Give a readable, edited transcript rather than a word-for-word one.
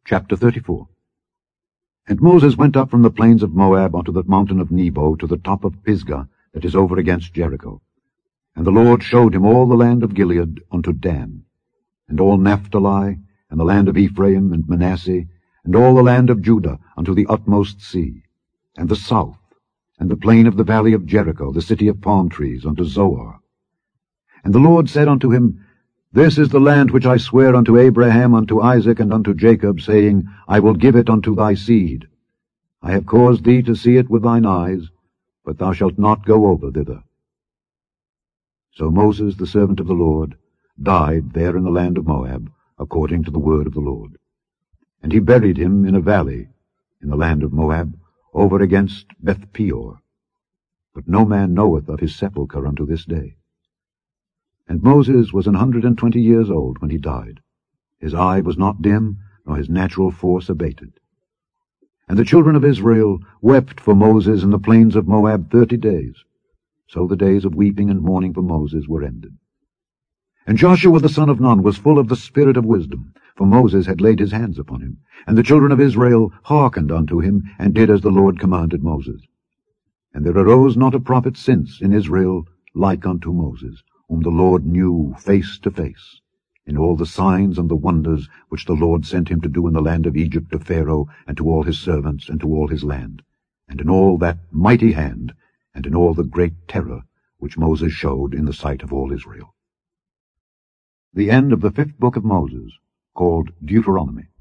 Chapter 34. And Moses went up from the plains of Moab unto the mountain of Nebo to the top of Pisgah, that is over against Jericho. And the Lord showed him all the land of Gilead unto Dan, and all Naphtali, and the land of Ephraim and Manasseh, and all the land of Judah unto the utmost sea, and the south, and the plain of the valley of Jericho, the city of palm trees, unto Zoar. And the Lord said unto him, This is the land which I swear unto Abraham, unto Isaac, and unto Jacob, saying, I will give it unto thy seed. I have caused thee to see it with thine eyes, but thou shalt not go over thither. So Moses, the servant of the Lord, died there in the land of Moab, according to the word of the Lord. And he buried him in a valley in the land of Moab, over against Beth-peor. But no man knoweth of his sepulchre unto this day. And Moses was 120 years old when he died. His eye was not dim, nor his natural force abated. And the children of Israel wept for Moses in the plains of Moab 30 days. So the days of weeping and mourning for Moses were ended. And Joshua the son of Nun was full of the spirit of wisdom, for Moses had laid his hands upon him. And the children of Israel hearkened unto him, and did as the Lord commanded Moses. And there arose not a prophet since in Israel like unto Moses, whom the Lord knew face to face, in all the signs and the wonders which the Lord sent him to do in the land of Egypt to Pharaoh, and to all his servants, and to all his land, and in all that mighty hand, and in all the great terror which Moses showed in the sight of all Israel. The end of the 5th book of Moses, called Deuteronomy.